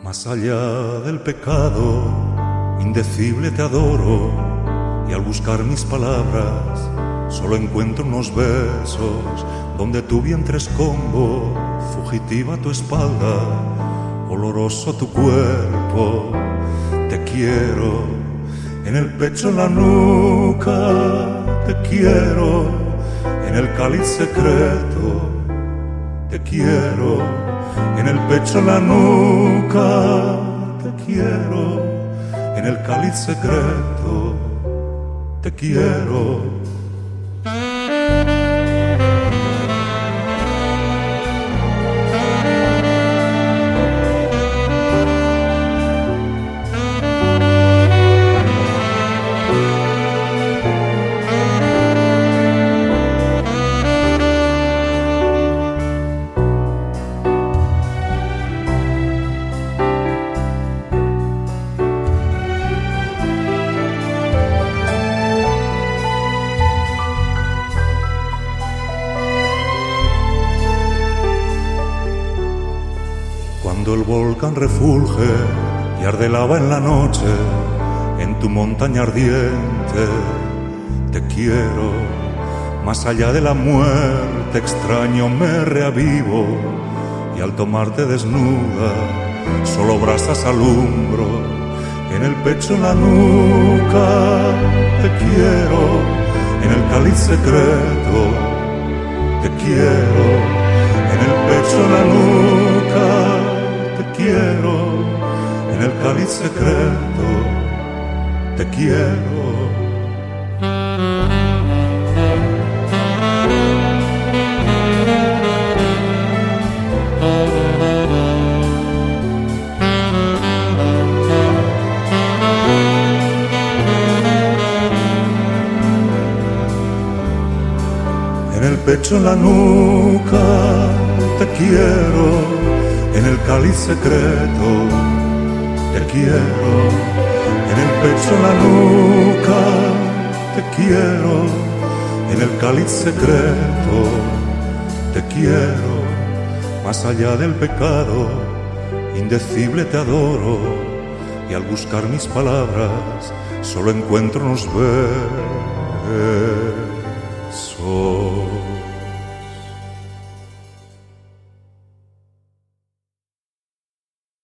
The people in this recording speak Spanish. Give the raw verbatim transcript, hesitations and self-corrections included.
Más allá del pecado, indecible te adoro, y al buscar mis palabras solo encuentro unos besos donde tu vientre escombo, fugitiva tu espalda, oloroso tu cuerpo. Te quiero en el pecho, en la nuca, te quiero en el cáliz secreto, te quiero en el pecho, en la nuca, te quiero en el cáliz secreto, te quiero. Cuando el volcán refulge y arde lava en la noche, en tu montaña ardiente, te quiero. Más allá de la muerte, extraño me reavivo, y al tomarte desnuda, solo brasas alumbro. En el pecho, en la nuca, te quiero, en el cáliz secreto, te quiero, en el pecho, en la nuca, te quiero, en el cáliz secreto, te quiero. En el pecho, en la nuca, te quiero, en el cáliz secreto, te quiero, en el pecho, en la nuca, te quiero, en el cáliz secreto, te quiero. Más allá del pecado, indecible te adoro, y al buscar mis palabras, solo encuentro unos besos.